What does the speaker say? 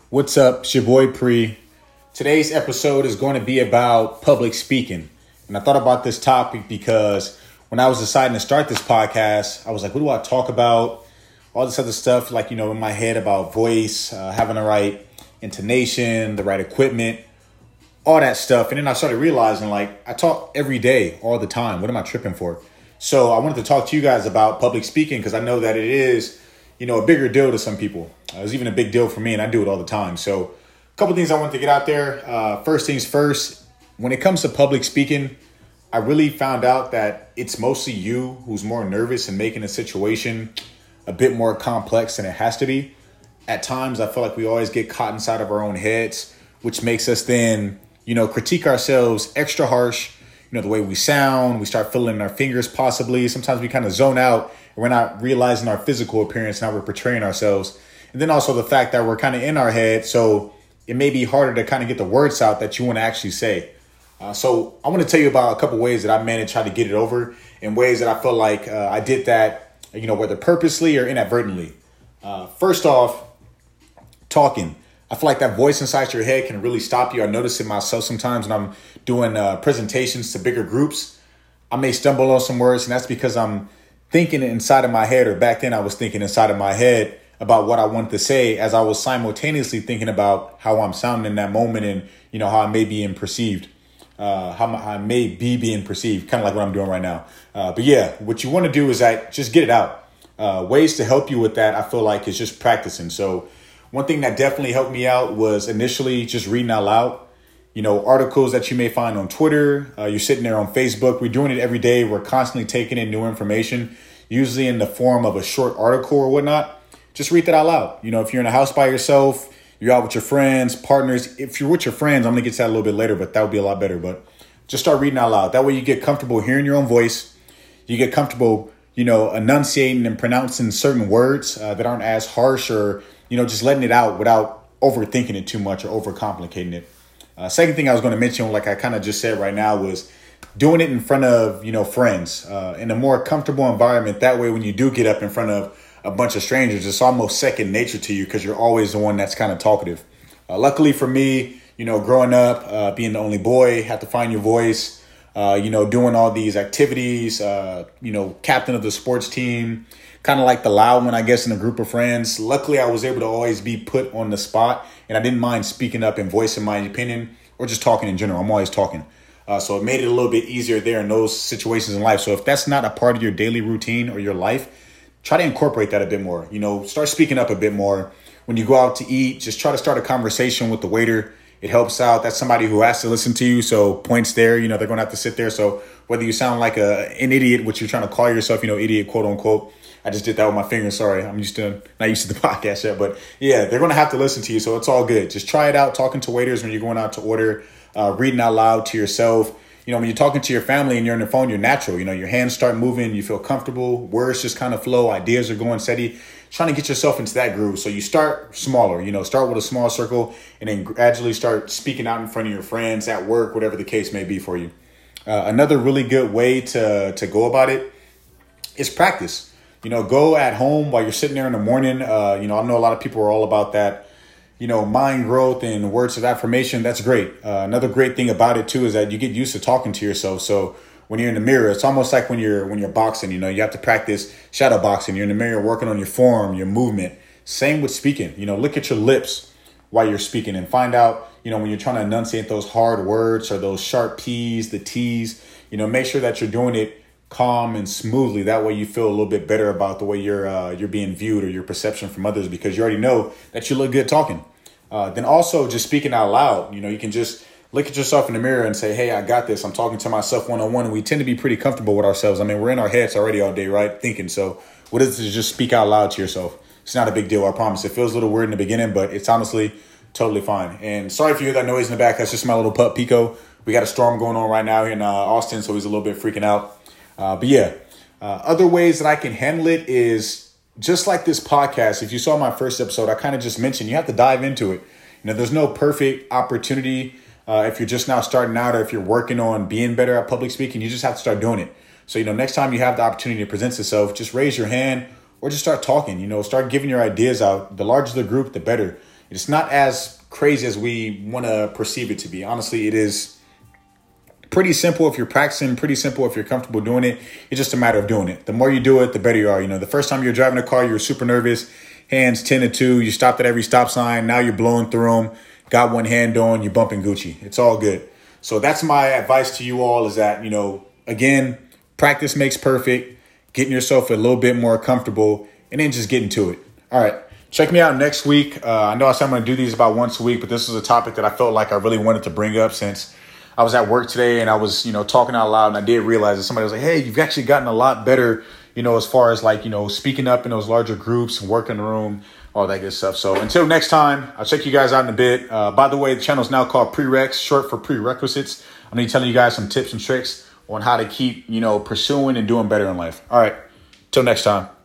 What's up? It's your boy Pre. Today's episode is going to be about public speaking. And I thought about this topic because when I was deciding to start this podcast, I was like, what do I talk about? All this other stuff, like, in my head about voice, having the right intonation, the right equipment, all that stuff. And then I started realizing, I talk every day, all the time. What am I tripping for? So I wanted to talk to you guys about public speaking because I know that it is, a bigger deal to some people. It was even a big deal for me, and I do it all the time. So a couple things I want to get out there. First things first, when it comes to public speaking, I really found out that it's mostly you who's more nervous and making a situation a bit more complex than it has to be. At times, I feel like we always get caught inside of our own heads, which makes us then, critique ourselves extra harsh. The way we sound, we start fiddling our fingers possibly. Sometimes we kind of zone out and we're not realizing our physical appearance and how we're portraying ourselves. And then also the fact that we're kind of in our head. So it may be harder to kind of get the words out that you want to actually say. So I want to tell you about a couple ways that I managed how to get it over and ways that I feel like I did that, whether purposely or inadvertently. First off, talking. I feel like that voice inside your head can really stop you. I notice it myself sometimes when I'm doing presentations to bigger groups. I may stumble on some words, and that's because I'm thinking inside of my head, or back then I was thinking inside of my head about what I wanted to say as I was simultaneously thinking about how I'm sounding in that moment and, how I may be perceived, how I may be being perceived, kind of like what I'm doing right now. But yeah, what you want to do is just get it out. Ways to help you with that, I feel like, is just practicing. So one thing that definitely helped me out was initially just reading out loud, articles that you may find on Twitter. You're sitting there on Facebook. We're doing it every day. We're constantly taking in new information, usually in the form of a short article or whatnot. Just read that out loud. If you're in a house by yourself, you're out with your friends, partners. If you're with your friends, I'm going to get to that a little bit later, but that would be a lot better. But just start reading out loud. That way you get comfortable hearing your own voice. You get comfortable, enunciating and pronouncing certain words that aren't as harsh, or just letting it out without overthinking it too much or overcomplicating it. Second thing I was going to mention, like I kind of just said right now, was doing it in front of, friends in a more comfortable environment. That way, when you do get up in front of a bunch of strangers, it's almost second nature to you because you're always the one that's kind of talkative. Luckily for me, growing up, being the only boy, had to find your voice, doing all these activities, captain of the sports team, kind of like the loud one, I guess, in a group of friends. Luckily, I was able to always be put on the spot, and I didn't mind speaking up and voicing my opinion or just talking in general. I'm always talking. So it made it a little bit easier there in those situations in life. So if that's not a part of your daily routine or your life, try to incorporate that a bit more. Start speaking up a bit more. When you go out to eat, just try to start a conversation with the waiter. It helps out. That's somebody who has to listen to you. So points there, they're going to have to sit there. So whether you sound like an idiot, which you're trying to call yourself, idiot, quote unquote. I just did that with my fingers. Sorry. I'm not used to the podcast yet, but yeah, they're going to have to listen to you. So it's all good. Just try it out. Talking to waiters when you're going out to order, reading out loud to yourself. When you're talking to your family and you're on the phone, you're natural. Your hands start moving. You feel comfortable. Words just kind of flow. Ideas are going steady. Trying to get yourself into that groove. So you start smaller, start with a small circle and then gradually start speaking out in front of your friends at work, whatever the case may be for you. Another really good way to go about it is practice. Go at home while you're sitting there in the morning. I know a lot of people are all about that, mind growth and words of affirmation. That's great. Another great thing about it too is that you get used to talking to yourself. So when you're in the mirror, it's almost like when you're boxing, you have to practice shadow boxing. You're in the mirror working on your form, your movement. Same with speaking. Look at your lips while you're speaking and find out, when you're trying to enunciate those hard words or those sharp P's, the T's, make sure that you're doing it calm and smoothly. That way you feel a little bit better about the way you're being viewed or your perception from others, because you already know that you look good talking. Then also just speaking out loud, you can just look at yourself in the mirror and say, hey, I got this. I'm talking to myself one-on-one, and we tend to be pretty comfortable with ourselves. I mean, we're in our heads already all day, right? Thinking. So what is it to just speak out loud to yourself? It's not a big deal. I promise. It feels a little weird in the beginning, but it's honestly totally fine. And sorry if you hear that noise in the back. That's just my little pup, Pico. We got a storm going on right now here in Austin, so he's a little bit freaking out. But yeah, other ways that I can handle it is just like this podcast. If you saw my first episode, I kind of just mentioned you have to dive into it. There's no perfect opportunity if you're just now starting out, or if you're working on being better at public speaking. You just have to start doing it. So, next time you have the opportunity to present yourself, just raise your hand or just start talking, start giving your ideas out. The larger the group, the better. It's not as crazy as we want to perceive it to be. Honestly, it is pretty simple if you're practicing, pretty simple if you're comfortable doing it. It's just a matter of doing it. The more you do it, the better you are. The first time you're driving a car, you're super nervous, hands 10 to 2. You stopped at every stop sign. Now you're blowing through them. Got one hand on, you're bumping Gucci. It's all good. So that's my advice to you all is that, again, practice makes perfect. Getting yourself a little bit more comfortable and then just getting to it. All right. Check me out next week. I know I said I'm going to do these about once a week, but this is a topic that I felt like I really wanted to bring up since I was at work today and I was, talking out loud, and I did realize that somebody was like, hey, you've actually gotten a lot better, as far as like, speaking up in those larger groups and working the room, all that good stuff. So until next time, I'll check you guys out in a bit. By the way, the channel is now called Prereqs, short for prerequisites. I'm going to be telling you guys some tips and tricks on how to keep, pursuing and doing better in life. All right. Till next time.